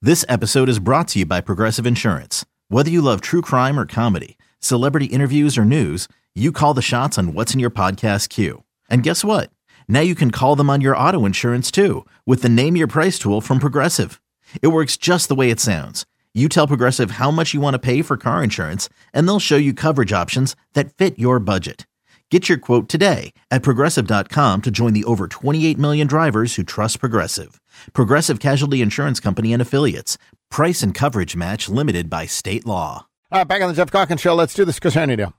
This episode is brought to you by Progressive Insurance. Whether you love true crime or comedy, celebrity interviews or news, you call the shots on what's in your podcast queue. And guess what? Now you can call them on your auto insurance too with the Name Your Price tool from Progressive. It works just the way it sounds. You tell Progressive how much you want to pay for car insurance, and they'll show you coverage options that fit your budget. Get your quote today at Progressive.com to join the over 28 million drivers who trust Progressive. Progressive Casualty Insurance Company and Affiliates. Price and coverage match limited by state law. All right, back on the Jeff Calkins Show. Let's do this Chris Herney deal.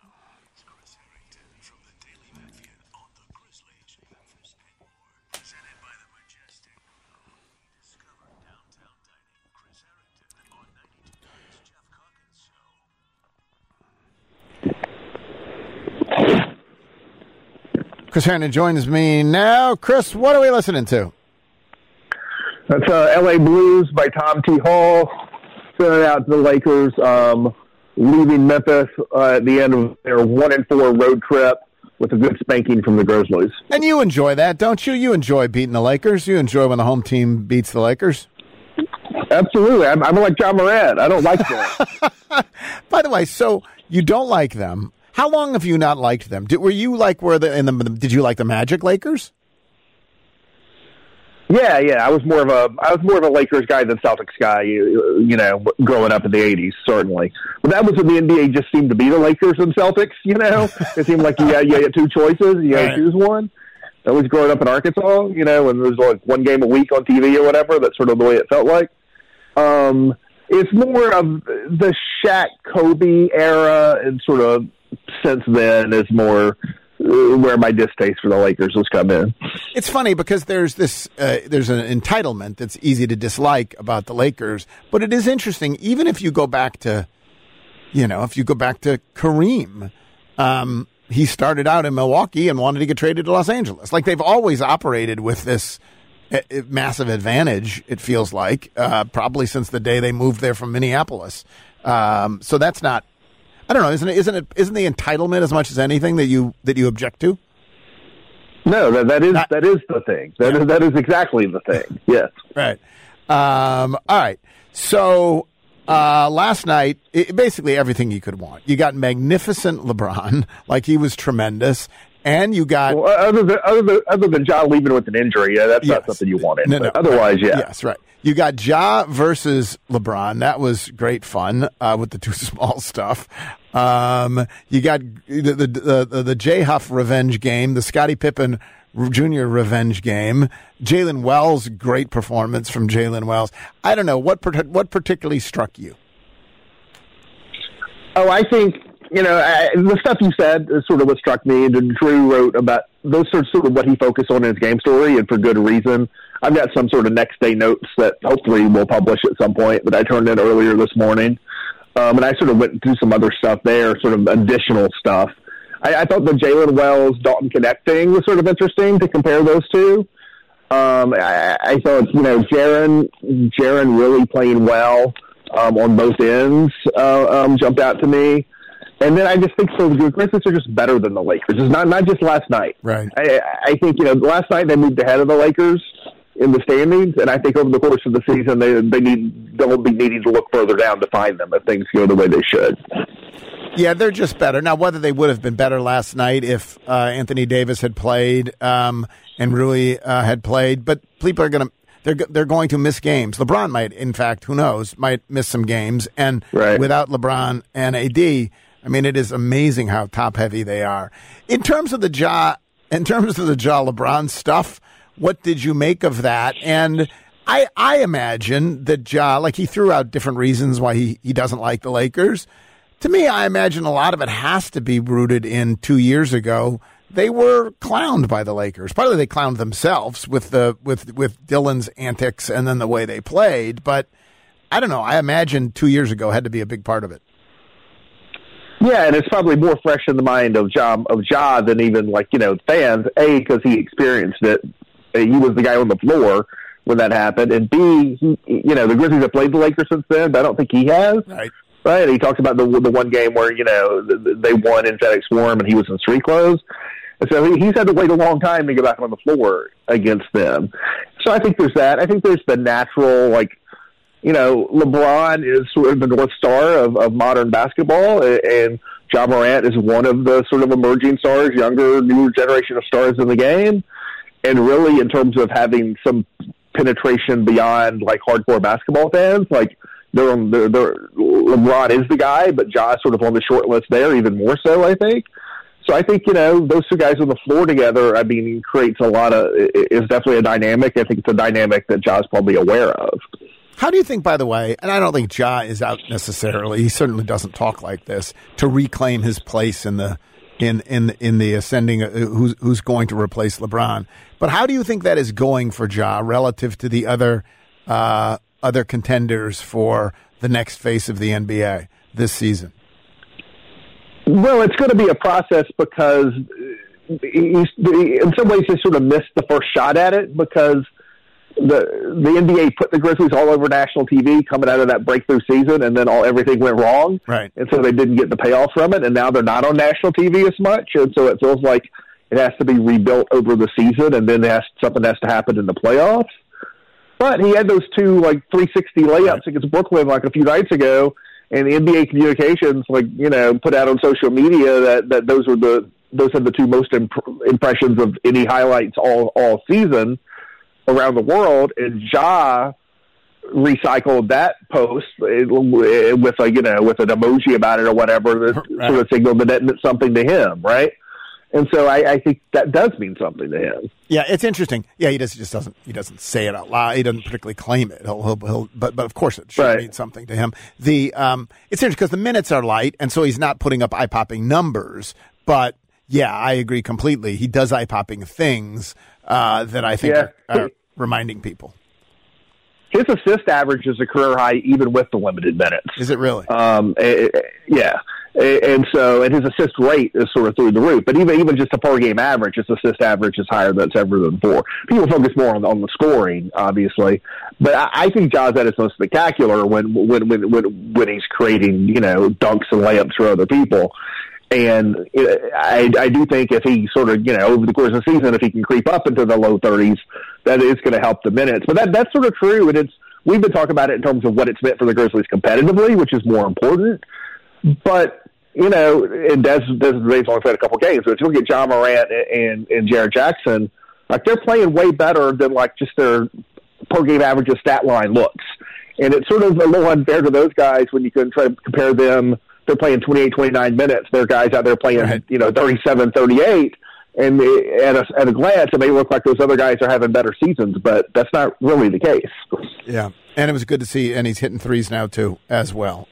Chris Herndon joins me now. Chris, what are we listening to? That's L.A. Blues by Tom T. Hall. Sending it out to the Lakers, leaving Memphis at the end of their 1-4 road trip with a good spanking from the Grizzlies. And you enjoy that, don't you? You enjoy beating the Lakers. You enjoy when the home team beats the Lakers. Absolutely. I'm like John Morant. I don't like them. By the way, so you don't like them. How long have you not liked them? Did you like the Magic Lakers? Yeah. I was more of a Lakers guy than Celtics guy, you know, growing up in the 80s, certainly. But that was when the NBA just seemed to be the Lakers and Celtics, you know. It seemed like you had two choices. You had to choose one. I was growing up in Arkansas, you know, and there was like one game a week on TV or whatever. That's sort of the way it felt like. It's more of the Shaq Kobe era, and sort of since then is more where my distaste for the Lakers has come in. It's funny because there's an entitlement that's easy to dislike about the Lakers, but it is interesting. Even if you go back to, Kareem, he started out in Milwaukee and wanted to get traded to Los Angeles. Like, they've always operated with this massive advantage, it feels like, probably since the day they moved there from Minneapolis. So that's not, I don't know, isn't the entitlement as much as anything that you object to? No, that is the thing. That is exactly the thing. Yes. Right. All right. So last night, basically everything you could want. You got magnificent LeBron, like he was tremendous, and you got other than Ja leaving with an injury. Yeah, that's not something you wanted. No. Otherwise, yeah. Yes, right. You got Ja versus LeBron. That was great fun with the too small stuff. You got the J Huff revenge game, the Scottie Pippen Jr. revenge game. Jalen Wells, great performance from Jalen Wells. I don't know what particularly struck you. Oh, I think the stuff you said is sort of what struck me. And Drew wrote about those sort of what he focused on in his game story, and for good reason. I've got some sort of next day notes that hopefully we'll publish at some point that I turned in earlier this morning. And I sort of went through some other stuff there, sort of additional stuff. I thought the Jalen Wells Dalton Connect thing was sort of interesting to compare those two. I thought, Jaren really playing well on both ends jumped out to me. And then I just think the Grizzlies are just better than the Lakers. It's not just last night. Right. I think, last night they moved ahead of the Lakers in the standings, and I think over the course of the season they'll be needing to look further down to find them if things go the way they should. Yeah, they're just better. Now, whether they would have been better last night if Anthony Davis had played and Rui had played, but people are they're going to miss games. LeBron might, in fact, who knows, might miss some games, and without LeBron and AD, I mean, it is amazing how top heavy they are. In terms of the Ja LeBron stuff, what did you make of that? And I imagine that Ja, like, he threw out different reasons why he doesn't like the Lakers. To me, I imagine a lot of it has to be rooted in 2 years ago. They were clowned by the Lakers. Partly they clowned themselves with Dylan's antics and then the way they played. But I don't know. I imagine 2 years ago had to be a big part of it. Yeah, and it's probably more fresh in the mind of Ja than even fans. A, because he experienced it. He was the guy on the floor when that happened, and B, the Grizzlies have played the Lakers since then, but I don't think he has. Right. He talks about the one game where they won in FedEx Forum and he was in street clothes. And so he's had to wait a long time to get back on the floor against them. So I think there's that. I think there's the natural LeBron is sort of the North Star of modern basketball, and Ja Morant is one of the sort of emerging stars, younger, newer generation of stars in the game. And really, in terms of having some penetration beyond like hardcore basketball fans, like LeBron is the guy, but Ja is sort of on the short list there, even more so, I think. So I think, those two guys on the floor together, creates is definitely a dynamic. I think it's a dynamic that Ja's probably aware of. How do you think, by the way, and I don't think Ja is out necessarily, he certainly doesn't talk like this, to reclaim his place in the ascending, who's going to replace LeBron. But how do you think that is going for Ja relative to the other contenders for the next face of the NBA this season? Well, it's going to be a process because in some ways he sort of missed the first shot at it because the NBA put the Grizzlies all over national TV coming out of that breakthrough season, and then everything went wrong. Right. And so they didn't get the payoff from it, and now they're not on national TV as much, and so it feels like it has to be rebuilt over the season, and then something has to happen in the playoffs. But he had those two 360 layups against Brooklyn a few nights ago, and the NBA communications put out on social media that those had the two most impressions of any highlights all season around the world, and Ja recycled that post with with an emoji about it or whatever that sort of signaled that it meant something to him, right? And so I think that does mean something to him. Yeah, it's interesting. Yeah, he doesn't say it out loud. He doesn't particularly claim it. But of course it should mean something to him. It's interesting because the minutes are light, and so he's not putting up eye-popping numbers. But yeah, I agree completely. He does eye-popping things that I think are reminding people. His assist average is a career high, even with the limited minutes. Is it really? Yeah. And his assist rate is sort of through the roof. But even just a per game average, his assist average is higher than it's ever been before. People focus more on the scoring, obviously, but I think Ja's at his most spectacular when he's creating dunks and layups for other people. And I do think if he sort of over the course of the season, if he can creep up into the low 30s, that is going to help the minutes. But that's sort of true, and we've been talking about it in terms of what it's meant for the Grizzlies competitively, which is more important. But and Desmond Bane's only played a couple games, but if you look at Ja Morant and Jaren Jackson, they're playing way better than just their per game averages stat line looks. And it's sort of a little unfair to those guys when you can try to compare them. They're playing 28, 29 minutes. There are guys out there playing 37, 38. And at a glance, it may look like those other guys are having better seasons, but that's not really the case. Yeah, and it was good to see, and he's hitting threes now, too, as well.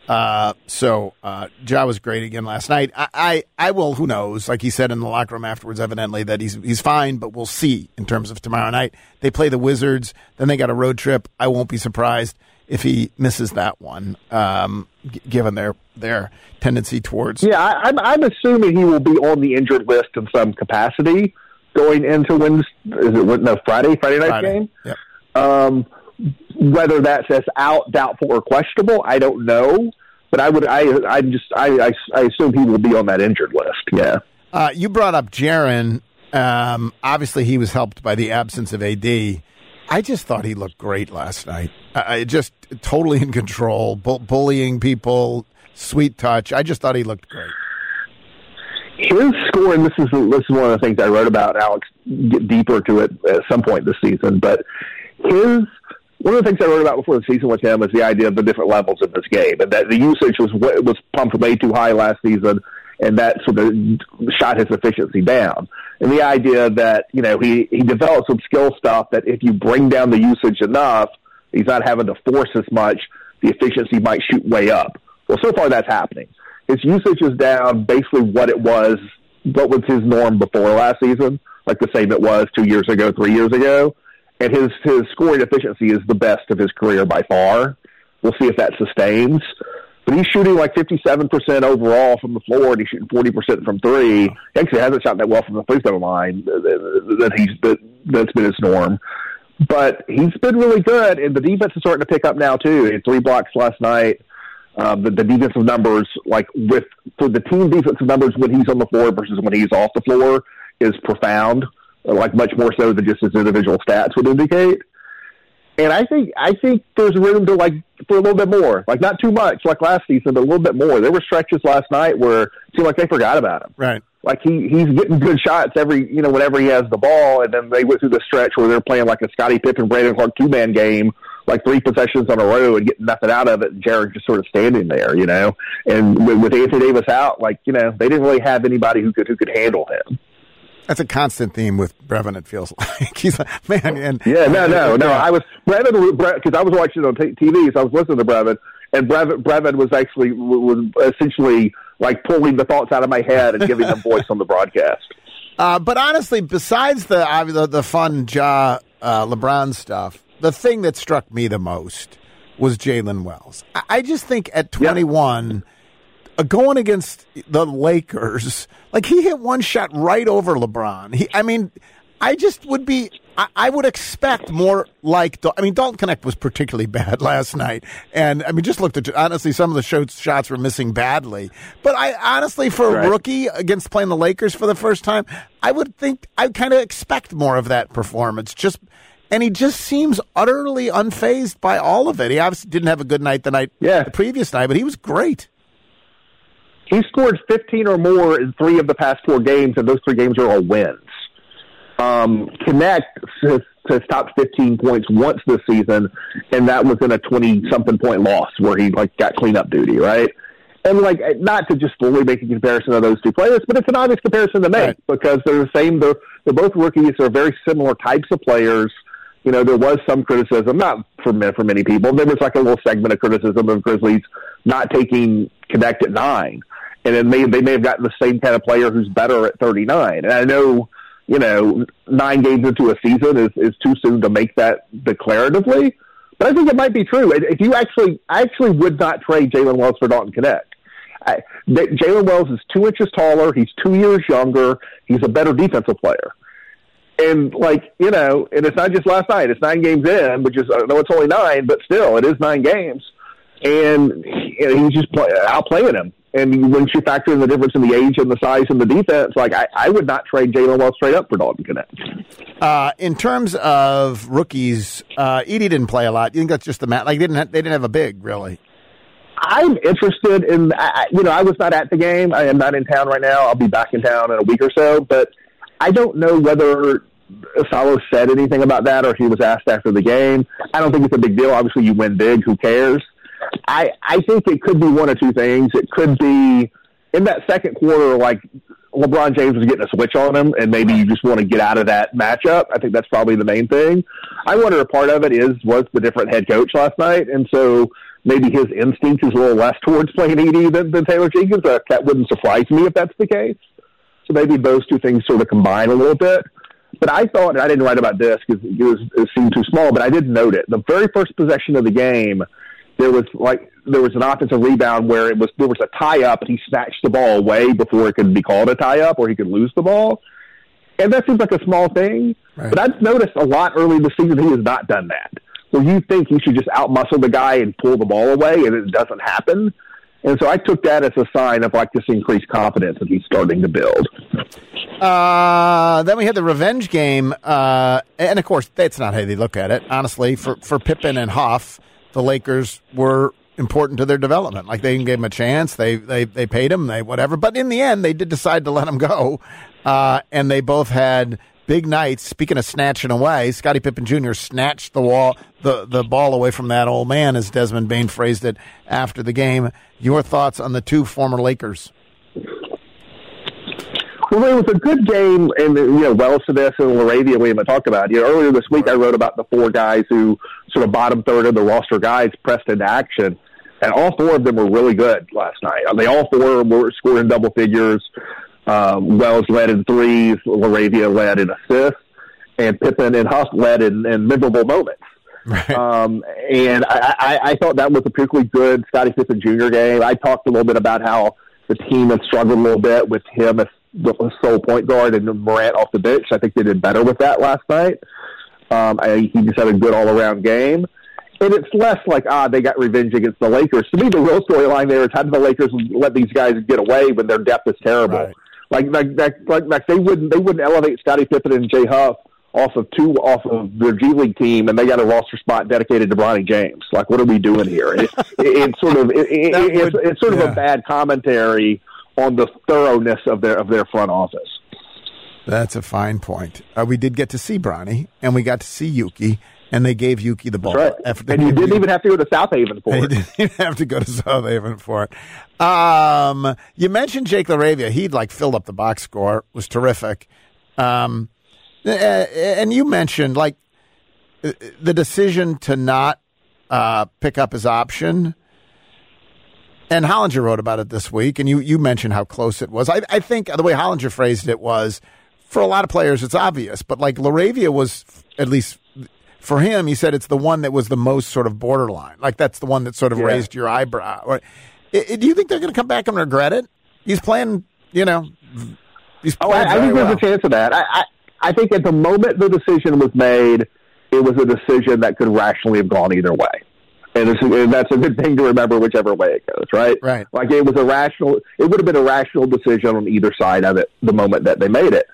So Ja was great again last night. I will, who knows, like he said in the locker room afterwards, evidently, that he's fine, but we'll see in terms of tomorrow night. They play the Wizards, then they got a road trip. I won't be surprised if he misses that one, given their tendency towards. Yeah, I'm assuming he will be on the injured list in some capacity going into Friday night's game. Yep. Whether that says out, doubtful, or questionable, I don't know. But I assume he will be on that injured list. Yeah. You brought up Jaren. Obviously, he was helped by the absence of AD. I just thought he looked great last night. Just totally in control, bullying people, sweet touch. I just thought he looked great. His score, and this is one of the things I wrote about. Alex, get deeper to it at some point this season. But one of the things I wrote about before the season with him is the idea of the different levels of this game, and that the usage was pumped way too high last season, and that sort of shot his efficiency down. And the idea that, he developed some skill stuff that if you bring down the usage enough, he's not having to force as much, the efficiency might shoot way up. Well, so far that's happening. His usage is down basically what was his norm before last season, like the same it was 2 years ago, 3 years ago. And his scoring efficiency is the best of his career by far. We'll see if that sustains. But he's shooting 57% overall from the floor, and he's shooting 40% from three. He actually hasn't shot that well from the free throw line. That's been his norm. But he's been really good, and the defense is starting to pick up now too. He had 3 blocks last night. The defensive numbers, for the team defensive numbers when he's on the floor versus when he's off the floor, is profound. Much more so than just his individual stats would indicate. And I think there's room to for a little bit more, not too much like last season, but a little bit more. There were stretches last night where it seemed like they forgot about him. Right. He's getting good shots whenever he has the ball, and then they went through the stretch where they're playing like a Scottie Pippen, Brandon Clark 2-man game, 3 possessions on a row and getting nothing out of it. And Jared just sort of standing there, And with Anthony Davis out, they didn't really have anybody who could handle him. That's a constant theme with Brevin, it feels like. He's like, man. And, no. I was Brevin because I was watching on TV, so I was listening to Brevin, and Brevin was essentially pulling the thoughts out of my head and giving them voice on the broadcast. But honestly, besides the fun LeBron stuff, the thing that struck me the most was Jalen Wells. I just think at 21. Going against the Lakers, he hit one shot right over LeBron. I would expect more Dalton Connect was particularly bad last night. And, just looked at, honestly, some of the shots were missing badly. But for a rookie against playing the Lakers for the first time, I kind of expect more of that performance. And he just seems utterly unfazed by all of it. He obviously didn't have a good night the previous night, but he was great. He scored 15 or more in 3 of the past 4 games, and those 3 games are all wins. Connect has topped 15 points once this season, and that was in a 20-something point loss where he got cleanup duty, right? And not to just fully make a comparison of those 2 players, but it's an obvious comparison to make because they're the same. They're both rookies. They're very similar types of players. There was some criticism, not for many people. There was a little segment of criticism of Grizzlies not taking Connect at 9. And then they may have gotten the same kind of player who's better at 39. And I know, 9 games into a season is too soon to make that declaratively. But I think it might be true. If you I actually would not trade Jalen Wells for Dalton Connect. Jalen Wells is 2 inches taller. He's 2 years younger. He's a better defensive player. And and it's not just last night. It's 9 games in, which is, I know it's only 9, but still, it is 9 games. And he's just outplaying him. And when you factor in the difference in the age and the size and the defense, I would not trade Jalen Wells straight up for Dalton Connect. In terms of rookies, Edey didn't play a lot. You think that's just the match? They didn't have a big, really. I'm interested in, I was not at the game. I am not in town right now. I'll be back in town in a week or so. But I don't know whether Salo said anything about that or if he was asked after the game. I don't think it's a big deal. Obviously, you win big. Who cares? I think it could be one of 2 things. It could be in that second quarter, LeBron James was getting a switch on him, and maybe you just want to get out of that matchup. I think that's probably the main thing. I wonder if part of it was the different head coach last night, and so maybe his instinct is a little less towards playing Edey than Taylor Jenkins. That wouldn't surprise me if that's the case. So maybe those 2 things sort of combine a little bit. But I thought, and I didn't write about this because it seemed too small, but I did note it. The very first possession of the game, there was an offensive rebound where there was a tie up, and he snatched the ball away before it could be called a tie up, or he could lose the ball. And that seems like a small thing, but I've noticed a lot early in the season he has not done that. So you think he should just outmuscle the guy and pull the ball away, and it doesn't happen. And so I took that as a sign of this increased confidence that he's starting to build. Then we had the revenge game, and of course that's not how they look at it. Honestly, for Pippen and Huff, the Lakers were important to their development. They gave him a chance. They paid him. Whatever. But in the end, they did decide to let him go. And they both had big nights. Speaking of snatching away, Scottie Pippen Jr. snatched the ball away from that old man, as Desmond Bain phrased it after the game. Your thoughts on the 2 former Lakers? Well, it was a good game, and Wells to this and LaRavia we haven't talked about. Earlier this week I wrote about the 4 guys who sort of bottom third of the roster guys pressed into action, and all 4 of them were really good last night. They all 4 were scoring double figures. Wells led in threes, LaRavia led in assists, and Pippen and Huff led in memorable moments. Right. And I thought that was a particularly good Scottie Pippen Jr. game. I talked a little bit about how the team had struggled a little bit with him as the sole point guard and Morant off the bench. I think they did better with that last night. He just had a good all-around game. And it's less they got revenge against the Lakers. To me, the real storyline there is how did the Lakers let these guys get away when their depth is terrible? Right. They wouldn't elevate Scottie Pippen and Jay Huff off of their G League team, and they got a roster spot dedicated to Bronny James. Like, what are we doing here? It's sort of a bad commentary on the thoroughness of their front office. That's a fine point. We did get to see Bronny, and we got to see Yuki, and they gave Yuki the ball. That's right. And you didn't even have to go to South Haven for it. You didn't even have to go to South Haven for it. You mentioned Jake LaRavia. He'd filled up the box score. Was terrific. And you mentioned the decision to not pick up his option. And Hollinger wrote about it this week, and you mentioned how close it was. I think the way Hollinger phrased it was, for a lot of players, it's obvious. But LaRavia was, at least for him, he said it's the one that was the most sort of borderline. That's the one that sort of raised your eyebrow. Do you think they're going to come back and regret it? He's playing, he's playing I think there's a chance of that. I think at the moment the decision was made, it was a decision that could rationally have gone either way. And that's a good thing to remember whichever way it goes, right? Right. It would have been a rational decision on either side of it the moment that they made it.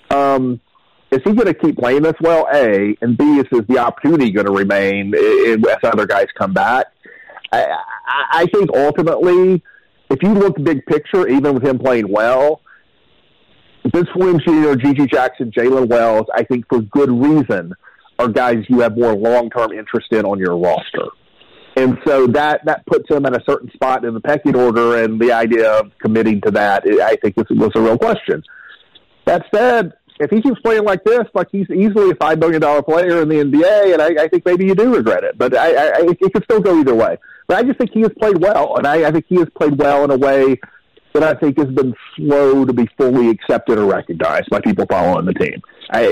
Is he going to keep playing this well, A? And B, is the opportunity going to remain as other guys come back? I think ultimately, if you look big picture, even with him playing well, Vince Williams Jr., Gigi Jackson, Jalen Wells, I think for good reason, are guys you have more long-term interest in on your roster. And so that puts him in a certain spot in the pecking order, and the idea of committing to that, I think, was a real question. That said, if he keeps playing like this, he's easily a $5 million player in the NBA, and I think maybe you do regret it. But it could still go either way. But I just think he has played well, and I think he has played well in a way that I think has been slow to be fully accepted or recognized by people following the team.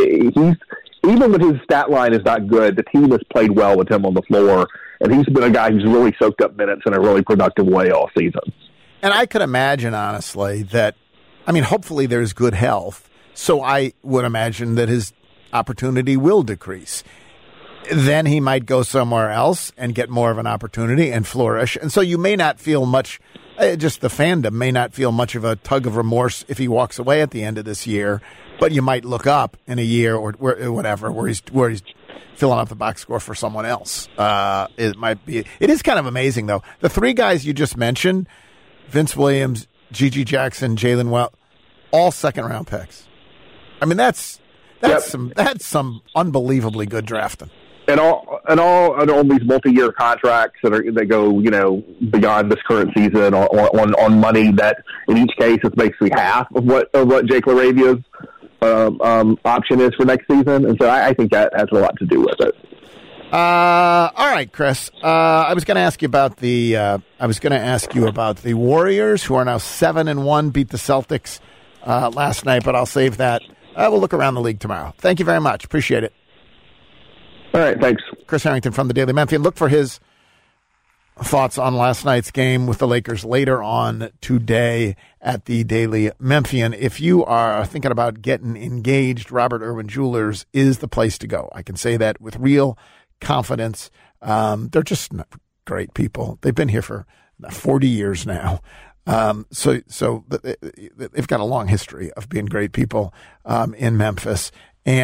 Even when his stat line is not good, the team has played well with him on the floor, and he's been a guy who's really soaked up minutes in a really productive way all season. And I could imagine, honestly, that, hopefully there's good health, so I would imagine that his opportunity will decrease. Then he might go somewhere else and get more of an opportunity and flourish. And so you may not feel much, just the fandom may not feel much of a tug of remorse if he walks away at the end of this year, but you might look up in a year or whatever where he's filling up the box score for someone else. It is kind of amazing, though. The three guys you just mentioned, Vince Williams, Gigi Jackson, Jalen Wells, all second-round picks. That's some unbelievably good drafting. And all on these multi-year contracts that go beyond this current season on money that in each case is basically half of what Jake LaRavia's option is for next season, and so I think that has a lot to do with it. All right, Chris. I was going to ask you about the Warriors, who are now 7-1, beat the Celtics last night, but I'll save that. We'll look around the league tomorrow. Thank you very much. Appreciate it. All right, thanks. Chris Harrington from the Daily Memphian. Look for his thoughts on last night's game with the Lakers later on today at the Daily Memphian. If you are thinking about getting engaged, Robert Irwin Jewelers is the place to go. I can say that with real confidence. They're just great people. They've been here for 40 years now. So they've got a long history of being great people in Memphis.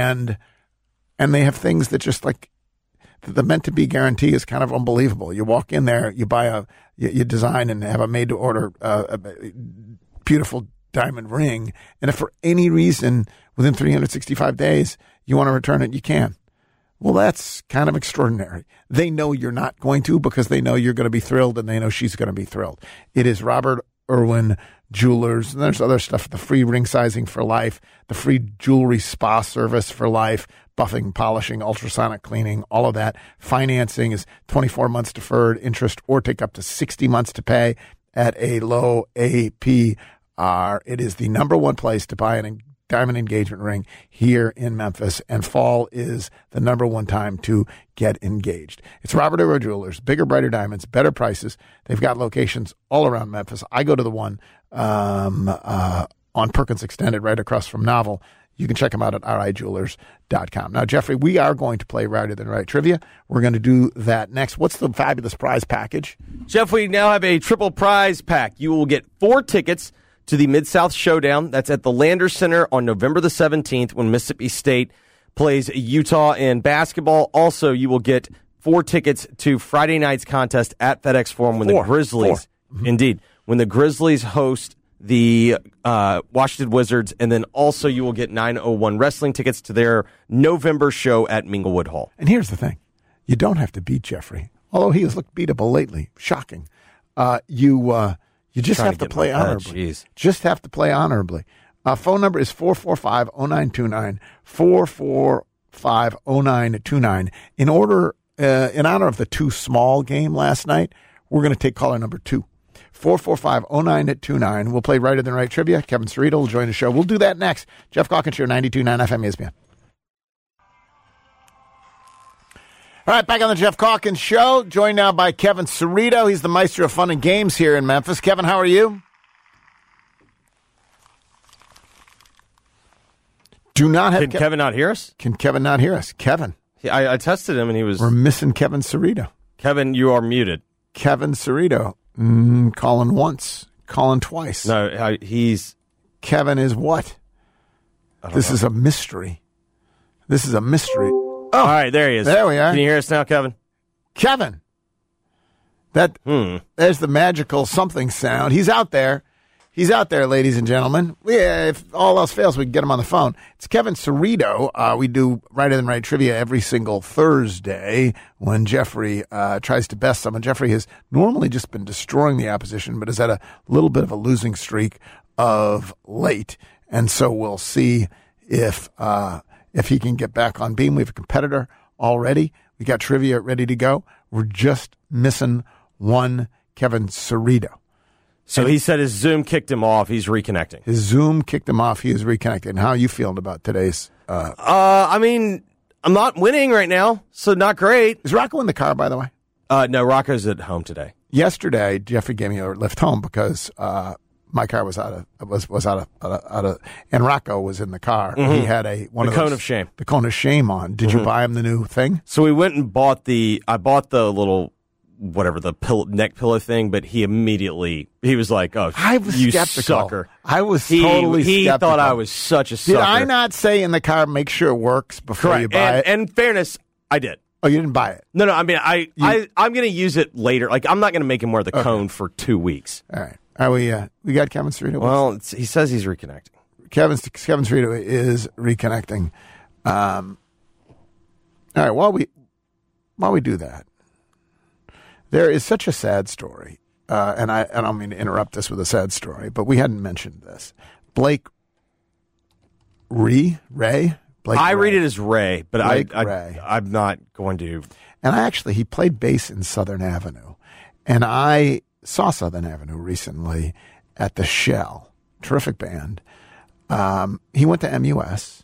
And they have things that just the meant-to-be guarantee is kind of unbelievable. You walk in there, you buy you design and have a made-to-order a beautiful diamond ring, and if for any reason within 365 days you want to return it, you can. Well, that's kind of extraordinary. They know you're not going to because they know you're going to be thrilled, and they know she's going to be thrilled. It is Robert Irwin Jewelers, and there's other stuff, the free ring sizing for life, the free jewelry spa service for life, buffing, polishing, ultrasonic cleaning, all of that. Financing is 24 months deferred interest or take up to 60 months to pay at a low APR. It is the number one place to buy a diamond engagement ring here in Memphis, and fall is the number one time to get engaged. It's Robert Irwin Jewelers, bigger, brighter diamonds, better prices. They've got locations all around Memphis. I go to the one on Perkins Extended right across from Novel. You can check them out at rijewelers.com. Now, Jeffrey, we are going to play Righter Than Right Trivia. We're going to do that next. What's the fabulous prize package? Jeff, we now have a triple prize pack. You will get 4 tickets to the Mid-South Showdown. That's at the Landers Center on November the 17th when Mississippi State plays Utah in basketball. Also, you will get 4 tickets to Friday night's contest at FedEx Forum when the Grizzlies, indeed, when the Grizzlies host the Washington Wizards, and then also you will get 901 Wrestling tickets to their November show at Minglewood Hall. And here's the thing. You don't have to beat Jeffrey, although he has looked beatable lately. Shocking. You just have to play honorably. Just have to play honorably. Phone number is 445-0929, 445-0929. In honor of the Too Small game last night, we're going to take caller number 2. 445-0929. We'll play Righter Than Right trivia. Kevin Cerrito will join the show. We'll do that next. Jeff Calkins Show, 92.9 FM ESPN. All right, back on the Jeff Calkins Show, joined now by Kevin Cerrito. He's the maestro of fun and games here in Memphis. Kevin, how are you? Can Kevin not hear us? Can Kevin not hear us? Kevin. I tested him, and he was... We're missing Kevin Cerrito. Kevin, you are muted. Kevin Cerrito. Calling once. Calling twice. No, he's... Kevin is what? This is a mystery. This is a mystery. Oh, all right, there he is. There we are. Can you hear us now, Kevin? Kevin. There's the magical something sound. He's out there. He's out there, ladies and gentlemen. If all else fails, we can get him on the phone. It's Kevin Cerrito. We do Righter Than Right trivia every single Thursday when Jeffrey tries to best someone. Jeffrey has normally just been destroying the opposition, but has had a little bit of a losing streak of late. And so we'll see if he can get back on beam. We have a competitor already. We got trivia ready to go. We're just missing one Kevin Cerrito. So he said his Zoom kicked him off. He's reconnecting. His Zoom kicked him off. He is reconnected. And how are you feeling about today's? I mean, I'm not winning right now, so not great. Is Rocco in the car, by the way? No, Rocco's at home today. Yesterday, Jeffrey gave me a lift home because my car was out of, and Rocco was in the car. Mm-hmm. He had the cone of shame. The cone of shame on. Did you buy him the new thing? So we went and I bought the little, whatever, the neck pillow thing, but he was like, "Oh, I was you skeptical. sucker." I was totally skeptical. He thought I was such a sucker. Did I not say in the car, make sure it works before you buy it? And fairness, I did. Oh, you didn't buy it? No, I mean, I'm going to use it later. Like, I'm not going to make him wear the cone for 2 weeks. All right. We got Kevin Cerrito. Well, he says he's reconnecting. Kevin Cerrito is reconnecting. All right. While we do that, there is such a sad story, and I don't mean to interrupt this with a sad story, but we hadn't mentioned this. Blake Ray. I read it as Ray, but Ray. I'm not going to. And he played bass in Southern Avenue, and I saw Southern Avenue recently at the Shell. Terrific band. He went to MUS,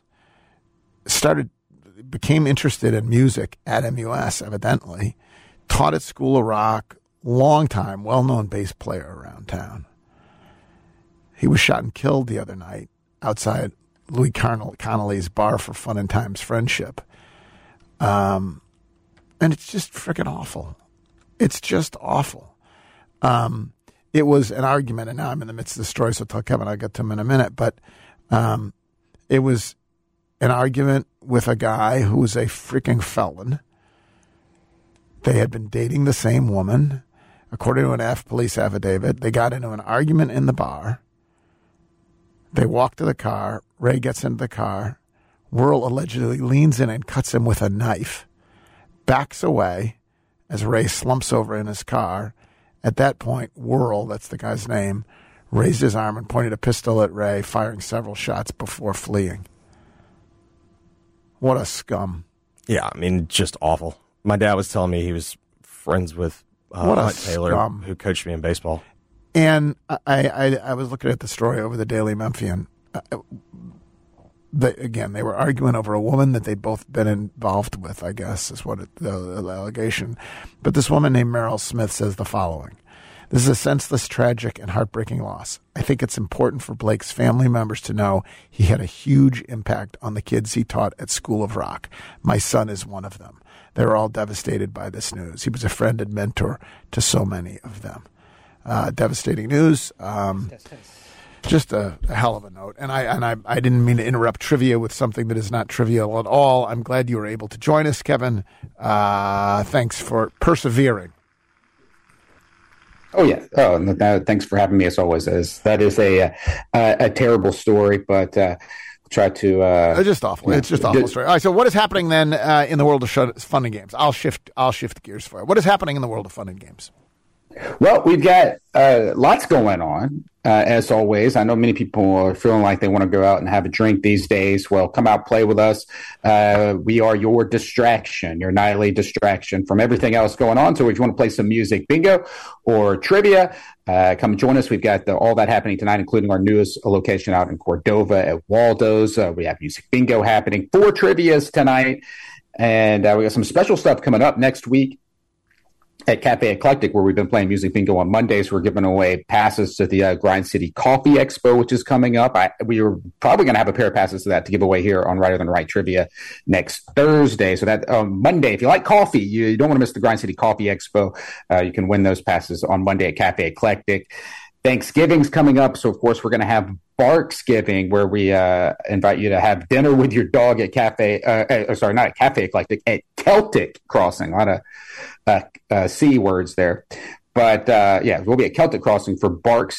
became interested in music at MUS, evidently, taught at School of Rock, long time, well-known bass player around town. He was shot and killed the other night outside Louis Connolly's Bar for Fun and Times Friendship. And it's just freaking awful. It's just awful. It was an argument, and now I'm in the midst of the story, so tell Kevin I'll get to him in a minute, but it was an argument with a guy who was a freaking felon. They had been dating the same woman. According to an police affidavit, they got into an argument in the bar. They walk to the car. Ray gets into the car. Whirl allegedly leans in and cuts him with a knife. Backs away as Ray slumps over in his car. At that point, Whirl, that's the guy's name, raised his arm and pointed a pistol at Ray, firing several shots before fleeing. What a scum. Yeah, I mean, just awful. My dad was telling me he was friends with Hunt Taylor, scum. Who coached me in baseball. And I was looking at the story over the Daily Memphian. They were arguing over a woman that they'd both been involved with, I guess, is what the allegation. But this woman named Meryl Smith says the following. This is a senseless, tragic, and heartbreaking loss. I think it's important for Blake's family members to know he had a huge impact on the kids he taught at School of Rock. My son is one of them. They were all devastated by this news. He was a friend and mentor to so many of them. Devastating news. Just a hell of a note. And I didn't mean to interrupt trivia with something that is not trivial at all. I'm glad you were able to join us, Kevin. Thanks for persevering. Oh, yeah. Oh, thanks for having me, as always. That is a terrible story, but try to... it's just awful. It's just awful story. All right, so what is happening then in the world of fun and games? I'll shift gears for you. What is happening in the world of fun and games? Well, we've got lots going on, as always. I know many people are feeling like they want to go out and have a drink these days. Well, come out, play with us. We are your distraction, your nightly distraction from everything else going on. So if you want to play some music bingo or trivia, come join us. We've got all that happening tonight, including our newest location out in Cordova at Waldo's. We have music bingo happening, 4 trivias tonight. And we got some special stuff coming up next week at Cafe Eclectic, where we've been playing music bingo on Mondays. We're giving away passes to the Grind City Coffee Expo, which is coming up. We are probably going to have a pair of passes to that to give away here on Righter Than Right Trivia next Thursday. So that Monday, if you like coffee, you don't want to miss the Grind City Coffee Expo. You can win those passes on Monday at Cafe Eclectic. Thanksgiving's coming up, so of course we're going to have Barksgiving, where we invite you to have dinner with your dog at not at Cafe Eclectic, at Celtic Crossing. A lot of C words there, but we'll be at Celtic Crossing for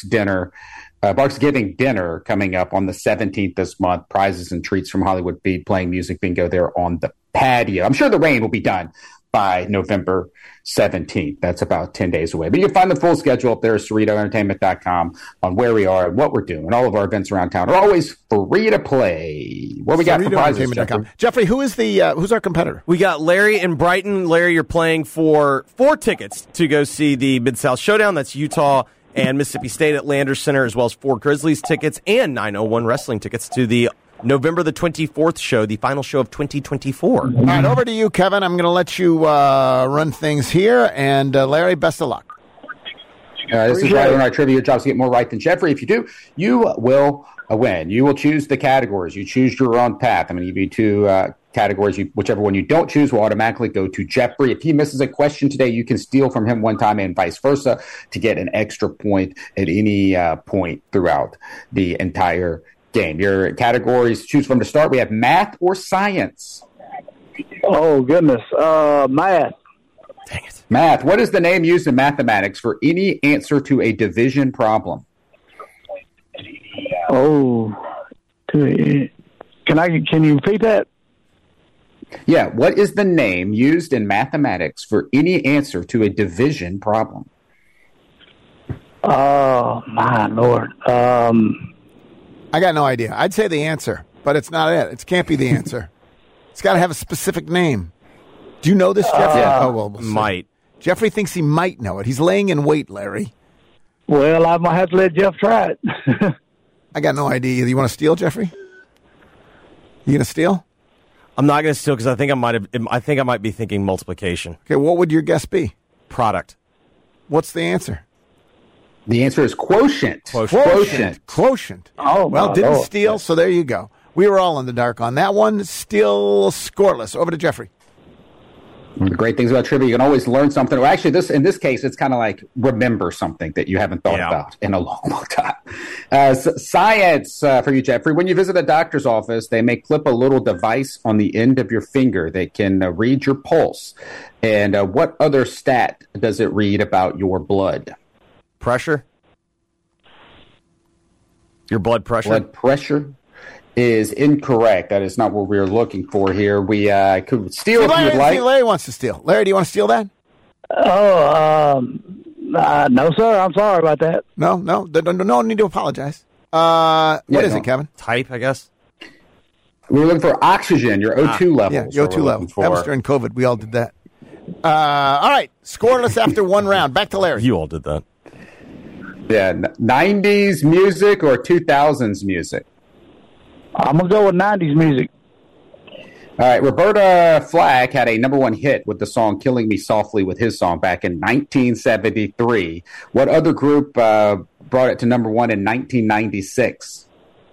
Barksgiving dinner coming up on the 17th this month. Prizes and treats from Hollywood Beat, playing music bingo there on the patio. I'm sure the rain will be done by November 17th. That's about 10 days away. But you can find the full schedule up there at CerritoEntertainment.com on where we are and what we're doing. All of our events around town are always free to play. What we got for prizes, Jeffrey, who's our competitor? We got Larry in Brighton. Larry, you're playing for 4 tickets to go see the Mid-South Showdown. That's Utah and Mississippi State at Landers Center, as well as 4 Grizzlies tickets and 901 Wrestling tickets to the November the 24th show, the final show of 2024. All right, over to you, Kevin. I'm going to let you run things here. And Larry, best of luck. This is Righter Than Right Trivia. Your job is to get more right than Jeffrey. If you do, you will win. You will choose the categories. You choose your own path. I'm going to give you 2 categories. Whichever one you don't choose will automatically go to Jeffrey. If he misses a question today, you can steal from him one time and vice versa to get an extra point at any point throughout the entire game. Your categories, choose from to start. We have math or science. Oh, goodness. Math. Dang it. Math. What is the name used in mathematics for any answer to a division problem? Oh, can you repeat that? Yeah. What is the name used in mathematics for any answer to a division problem? Oh, my Lord. I got no idea. I'd say the answer, but it's not it. It can't be the answer. It's got to have a specific name. Do you know this, Jeffrey? We'll might. Jeffrey thinks he might know it. He's laying in wait, Larry. Well, I might have to let Jeff try it. I got no idea. You want to steal, Jeffrey? You going to steal? I'm not going to steal because I think I might be thinking multiplication. Okay, what would your guess be? Product. What's the answer? The answer is quotient. Quotient. Oh, well, didn't steal, so there you go. We were all in the dark on that one. Still scoreless. Over to Jeffrey. One of the great things about trivia, you can always learn something. Well, actually, in this case, it's kind of like remember something that you haven't thought about in a long, long time. Science for you, Jeffrey. When you visit a doctor's office, they may clip a little device on the end of your finger that can read your pulse. And what other stat does it read about your blood? Pressure? Your blood pressure? Blood pressure is incorrect. That is not what we're looking for here. We could steal if you would like. Larry wants to steal. Larry, do you want to steal that? No, sir. I'm sorry about that. No need to apologize. What is it, Kevin? Type, I guess. We're looking for oxygen, your O2 level. Yeah, your O2 level. That was during COVID. We all did that. All right, scoreless after one round. Back to Larry. You all did that. Yeah, 90s music or 2000s music? I'm going to go with 90s music. All right, Roberta Flack had a #1 hit with the song Killing Me Softly with his song back in 1973. What other group brought it to #1 in 1996?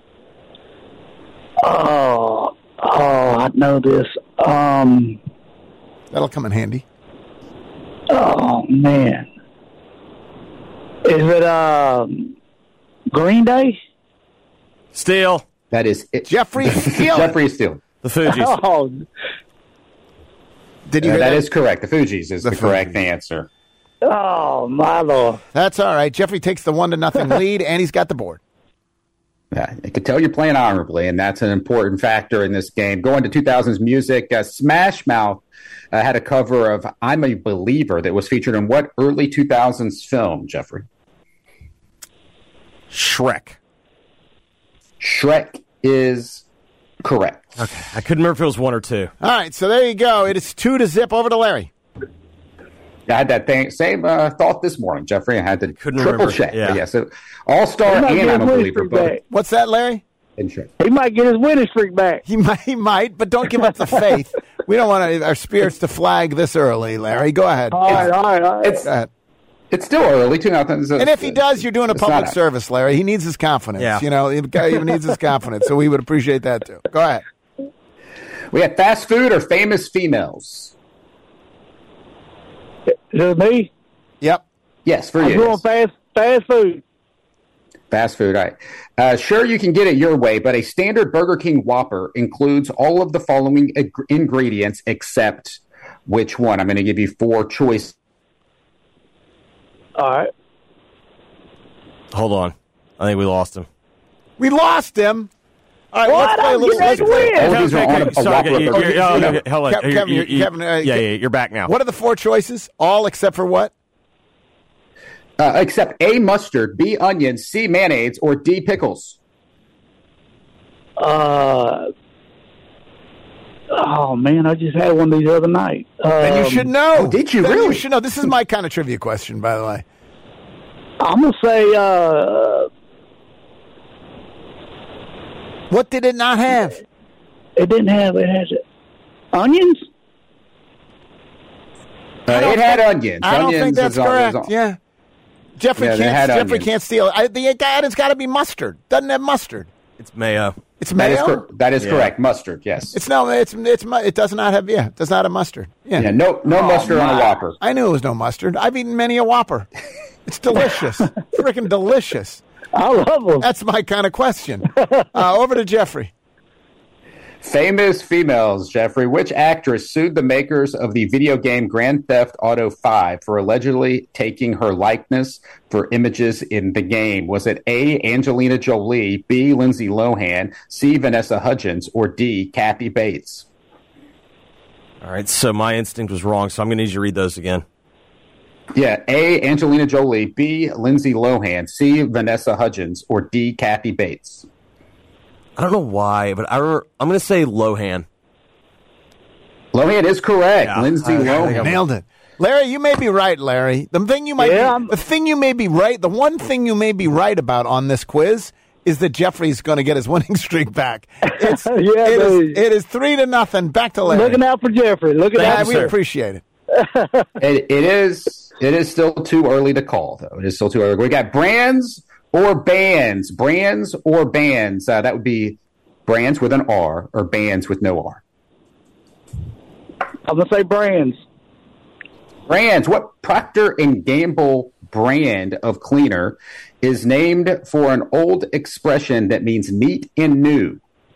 Oh, I know this. That'll come in handy. Oh, man. Is it Green Day? Steele. That is it. Jeffrey Steele. Jeffrey Steele. The Fugees. Oh, Did you hear That is correct. The Fugees is the correct Fugees. answer. oh, my Lord. That's all right. Jeffrey takes the 1-0 lead, and he's got the board. Yeah, I could tell you're playing honorably, and that's an important factor in this game. Going to 2000s music, Smash Mouth had a cover of I'm a Believer that was featured in what early 2000s film, Jeffrey? Shrek. Shrek is correct. Okay. I couldn't remember if it was 1 or 2. All right, so there you go. It is 2-0 over to Larry. I had that same thought this morning, Jeffrey. I had to Couldn't triple remember. check. Yeah. But yeah, so All-Star He might and get I'm a his winning Believer streak both. back. What's that, Larry? in Shrek. He might get his winning streak back. He might, but don't give up the faith. We don't want our spirits to flag this early, Larry. Go ahead. All right. It's Go ahead. It's still early, 2000. And if he does, you're doing a it's public not service, Larry. He needs his confidence. Yeah. You know, the guy even needs his confidence, so we would appreciate that too. Go ahead. We have fast food or famous females. Is it me? Yep. Yes, for I'm you. doing fast food. Fast food, all right. Sure, you can get it your way, but a standard Burger King Whopper includes all of the following ingredients except which one? I'm going to give you 4 choices. All right. Hold on. I think we lost him. We lost him. All right, What? let's play a little. I'm Let's getting play. win. All these are on a Sorry, Whopper. hold on. Kevin, You're back now. What are the 4 choices? All except for what? Except A, mustard, B, onions, C, mayonnaise, or D, pickles. Oh, man, I just had one of these the other night. Then you should know. Oh, did you Then really? You should know. This is my kind of trivia question, by the way. I'm going to say, What did it not have? it has it. Onions? It had onions. I don't Onions think that's is on- correct. is on- Yeah. Jeffrey Yeah, they had Jeffrey onions. can't steal it. The guy has got to be mustard. Doesn't have mustard. It's mayo. It's That is, mayo. that is Yeah. correct. Mustard, yes. It does not have. Yeah, it does not have mustard. Yeah. Yeah, no mustard on a Whopper. I knew it was no mustard. I've eaten many a Whopper. It's delicious. Freaking delicious. I love them. That's my kind of question. Over to Jeffrey. Famous females, Jeffrey. Which actress sued the makers of the video game Grand Theft Auto 5 for allegedly taking her likeness for images in the game? Was it A, Angelina Jolie, B, Lindsay Lohan, C, Vanessa Hudgens, or D, Kathy Bates? All right, so my instinct was wrong, so I'm going to need you to read those again. Yeah, A, Angelina Jolie, B, Lindsay Lohan, C, Vanessa Hudgens, or D, Kathy Bates. I don't know why, but I'm going to say Lohan. Lohan is correct. Yeah, Lindsay I think Lohan. Nailed it. Larry, you may be right, Larry. The thing you might the one thing you may be right about on this quiz is that Jeffrey's going to get his winning streak back. It is 3-0. Back to Larry. Looking out for Jeffrey. We appreciate it. It is still too early to call, though. It is still too early. We got brands or bands. Brands or bands. That would be brands with an R or bands with no R. I'm going to say brands. Brands. What Procter & Gamble brand of cleaner is named for an old expression that means neat and new?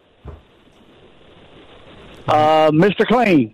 Mr. Clean.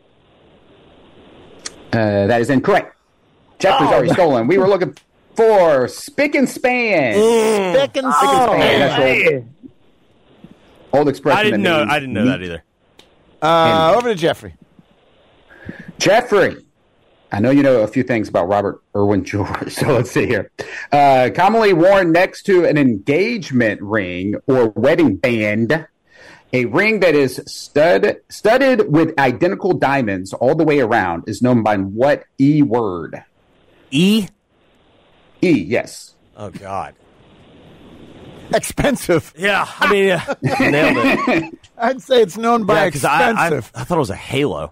That is incorrect. Jeffrey's already stolen. We were looking for Spick and Span. Spick and Span. That's man. old expression. I didn't know that means that neat. either. Over to Jeffrey. Jeffrey, I know you know a few things about Robert Irwin George, so let's see here. Commonly worn next to an engagement ring or wedding band, a ring that is studded with identical diamonds all the way around is known by what E word? E? E, yes. Oh, God. Expensive. Yeah, I mean, nailed it. I'd say it's known by Yeah, 'cause expensive. I thought it was a halo.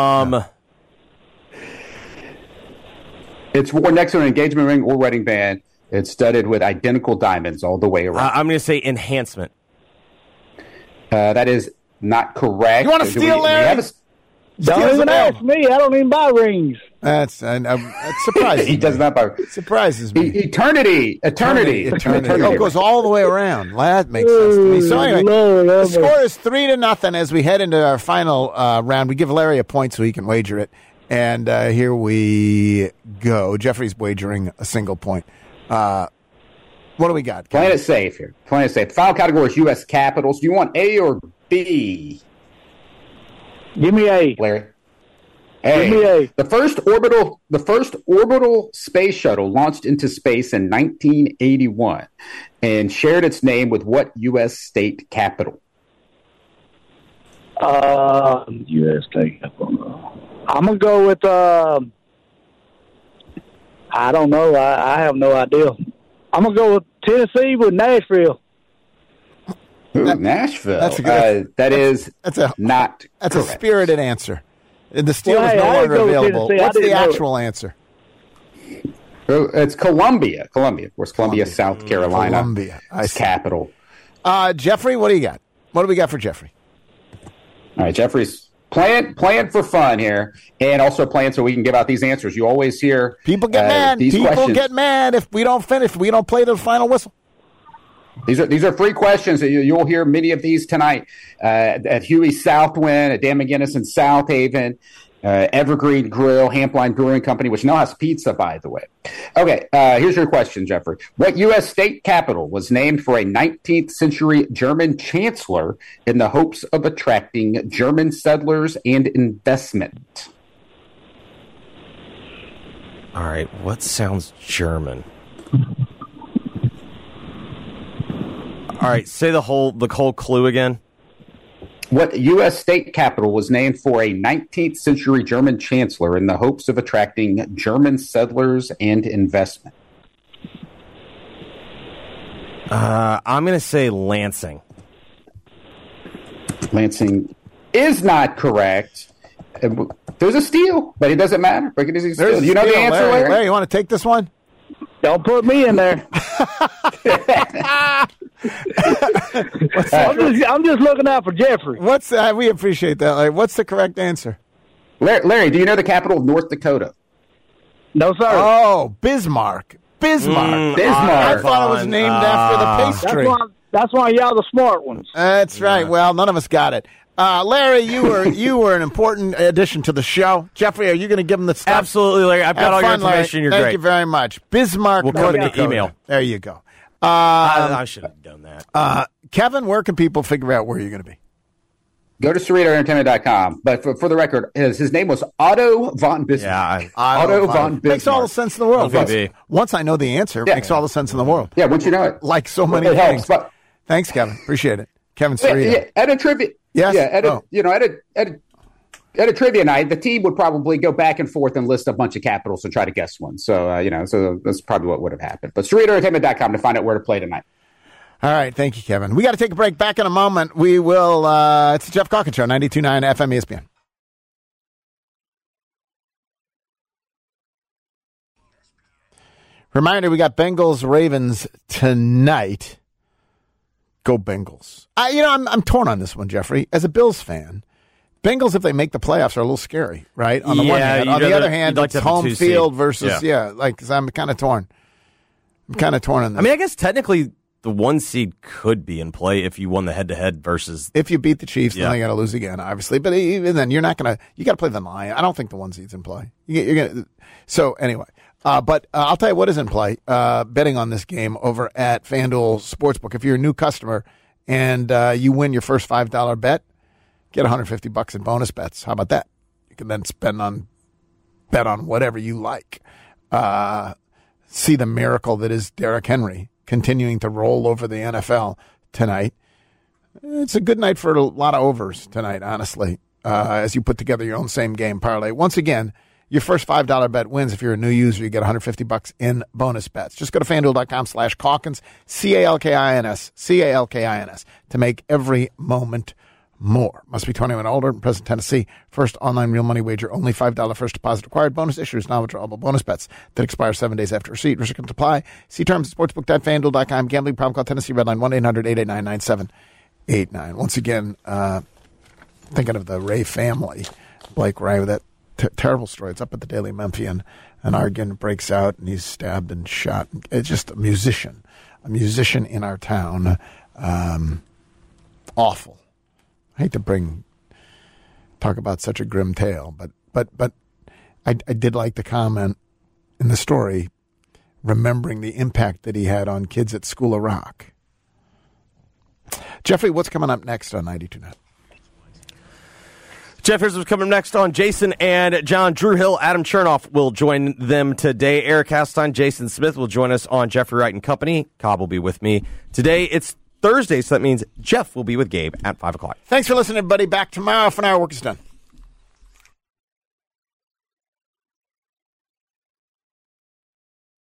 It's worn next to an engagement ring or wedding band. It's studded with identical diamonds all the way around. I'm going to say enhancement. That is not correct. You wanna steal, Larry? Don't even ask me. I don't even buy rings. That's surprising. He does not buy. Surprises me. Eternity. Oh, it goes all the way around. That makes sense to me. So anyway, the score is 3-0 as we head into our final round. We give Larry a point so he can wager it. And here we go. Jeffrey's wagering a single point. What do we got? Playing it safe here. Playing it safe. The final category is U.S. capitals. Do you want A or B? Give me A. Larry. Give me A. The first orbital space shuttle launched into space in 1981 and shared its name with what U.S. state capital? U.S. state capital. I'm gonna go with. I don't know. I have no idea. I'm gonna go with Tennessee with Nashville. Nashville. That's a good. Not. That's correct. a spirited answer. The steel Well, is hey, no I longer go with available. Tennessee. I What's the didn't know actual answer? It's Columbia. Of course, Columbia, South Carolina. Columbia. It's capital. Jeffrey, what do you got? What do we got for Jeffrey? All right, Jeffrey's playing for fun here, and also playing so we can give out these answers. You always hear people get mad. People questions. get mad if we don't finish. If we don't play the final whistle. These are free questions. You'll hear many of these tonight at Huey Southwind, at Dan McGinnis in South Haven, Evergreen Grill, Hampline Brewing Company, which now has pizza, by the way. Okay, here's your question, Jeffrey. What U.S. state capital was named for a 19th century German chancellor in the hopes of attracting German settlers and investment? All right, what sounds German? All right, say the whole clue again. What U.S. state capital was named for a 19th century German chancellor in the hopes of attracting German settlers and investment? I'm going to say Lansing. Lansing is not correct. There's a steal, but it doesn't matter. There's a steal. You know the answer, Larry? Larry, you want to take this one? Don't put me in there. I'm just looking out for Jeffrey. We appreciate that, Larry. What's the correct answer? Larry, do you know the capital of North Dakota? No, sir. Oh, Bismarck. Bismarck. I thought it was named after the pastry. That's why y'all the smart ones. That's right. Well, none of us got it. Larry, you were an important addition to the show. Jeffrey, are you going to give him the stuff? Absolutely, Larry. I've got all your information. Larry. You're Thank great. you very much. Bismarck, We'll North come in Dakota. the email. There you go. I should have done that. Kevin, where can people figure out where you're going to be? Go to SerratoEntertainment.com. But for the record, his name was Otto von Bismarck. Yeah, Otto von Bismarck. Makes all the sense in the world. Once I know the answer, it makes all the sense in the world. Yeah, once you know it. Like so many it things. Helps, Thanks, Kevin. Appreciate it. Kevin Cerrito. Yeah, at a trivia. Yes? Yeah, at a trivia night, the team would probably go back and forth and list a bunch of capitals and try to guess one. So, so that's probably what would have happened. But SerratoEntertainment.com to find out where to play tonight. All right. Thank you, Kevin. We got to take a break. Back in a moment. We will, it's the Jeff Calkins Show, 92.9 FM ESPN. Reminder, we got Bengals-Ravens tonight. Go Bengals. I'm torn on this one, Jeffrey. As a Bills fan, Bengals, if they make the playoffs, are a little scary, right? On the one hand. On the other hand, it's home field versus, because I'm kind of torn. I'm kind of torn on this. I mean, I guess technically the 1 seed could be in play if you won the head-to-head versus... If you beat the Chiefs, then they got to lose again, obviously. But even then, you're not going to... You got to play the Lions. I don't think the 1 seed's in play. You're gonna, so, anyway. But I'll tell you what is in play, betting on this game over at FanDuel Sportsbook. If you're a new customer and you win your first $5 bet, get $150 in bonus bets. How about that? You can then bet on whatever you like. See the miracle that is Derrick Henry continuing to roll over the NFL tonight. It's a good night for a lot of overs tonight, honestly, as you put together your own same game parlay. Once again, your first $5 bet wins. If you're a new user, you get $150 in bonus bets. Just go to FanDuel.com/Calkins, CALKINS, to make every moment more. Must be 21 or older, present Tennessee. First online real money wager, only $5 first deposit required. Bonus issues, non-withdrawable bonus bets that expire 7 days after receipt. Restrictions apply. See terms at sportsbook.fanduel.com. Gambling problem, call Tennessee Redline 1-800-889-9789. Once again, thinking of the Ray family. Blake Wright with that terrible story. It's up at the Daily Memphian. An argument breaks out, and he's stabbed and shot. It's just a musician in our town. Awful. I hate to talk about such a grim tale, but I did like the comment in the story, remembering the impact that he had on kids at School of Rock. Jeffrey, what's coming up next on 92.9? Jeff, here's what's coming next on Jason and John. Drew Hill, Adam Chernoff will join them today. Eric Hasstein, Jason Smith will join us on Jeffrey Wright and Company. Cobb will be with me. Today, it's Thursday, so that means Jeff will be with Gabe at 5 o'clock. Thanks for listening, everybody. Back tomorrow. For now, work is done.